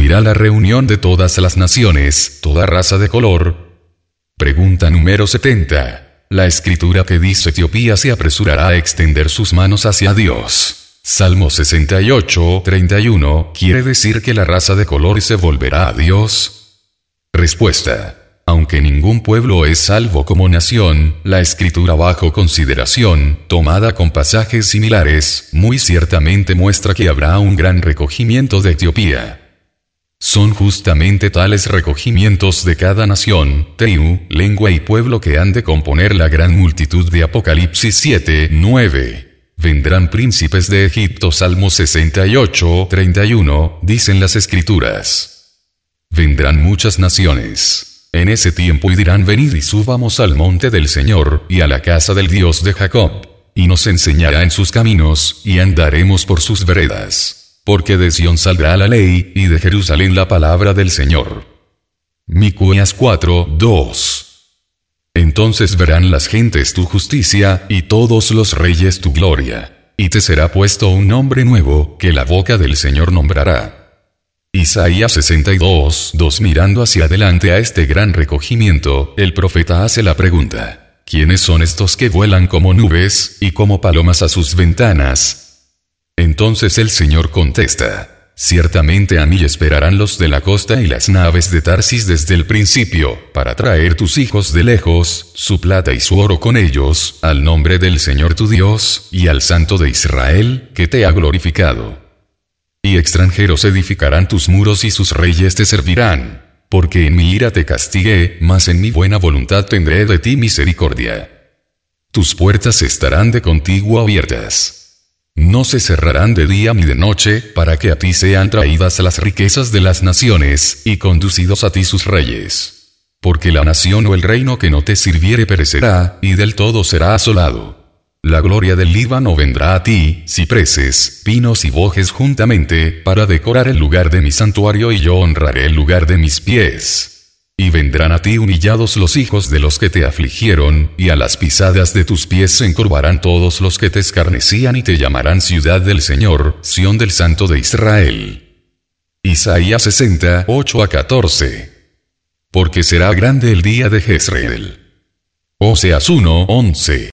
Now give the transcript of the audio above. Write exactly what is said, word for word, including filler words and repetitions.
constituirá la reunión de todas las naciones, toda raza de color. Pregunta número setenta. La escritura que dice Etiopía se apresurará a extender sus manos hacia Dios. Salmo sesenta y ocho, treinta y uno, ¿quiere decir que la raza de color se volverá a Dios? Respuesta. Aunque ningún pueblo es salvo como nación, la escritura bajo consideración, tomada con pasajes similares, muy ciertamente muestra que habrá un gran recogimiento de Etiopía. Son justamente tales recogimientos de cada nación, tribu, lengua y pueblo que han de componer la gran multitud de Apocalipsis siete, nueve. Vendrán príncipes de Egipto. Salmo sesenta y ocho, treinta y uno, dicen las escrituras. Vendrán muchas naciones. En ese tiempo y dirán: venid y subamos al monte del Señor, y a la casa del Dios de Jacob. Y nos enseñará en sus caminos, y andaremos por sus veredas. Porque de Sión saldrá la ley, y de Jerusalén la palabra del Señor. Miqueas cuatro, dos. Entonces verán las gentes tu justicia, y todos los reyes tu gloria. Y te será puesto un nombre nuevo, que la boca del Señor nombrará. Isaías sesenta y dos, dos. Mirando hacia adelante a este gran recogimiento, el profeta hace la pregunta: ¿quiénes son estos que vuelan como nubes, y como palomas a sus ventanas? Entonces el Señor contesta: ciertamente a mí esperarán los de la costa y las naves de Tarsis desde el principio, para traer tus hijos de lejos, su plata y su oro con ellos, al nombre del Señor tu Dios, y al Santo de Israel, que te ha glorificado. Y extranjeros edificarán tus muros y sus reyes te servirán. Porque en mi ira te castigué, mas en mi buena voluntad tendré de ti misericordia. Tus puertas estarán de contigo abiertas. No se cerrarán de día ni de noche, para que a ti sean traídas las riquezas de las naciones, y conducidos a ti sus reyes. Porque la nación o el reino que no te sirviere perecerá, y del todo será asolado. La gloria del Líbano vendrá a ti, cipreses, pinos y bojes juntamente, para decorar el lugar de mi santuario, y yo honraré el lugar de mis pies. Y vendrán a ti humillados los hijos de los que te afligieron, y a las pisadas de tus pies se encorvarán todos los que te escarnecían, y te llamarán ciudad del Señor, Sión del Santo de Israel. Isaías sesenta, ocho a catorce. Porque será grande el día de Jezreel. Oseas uno, once.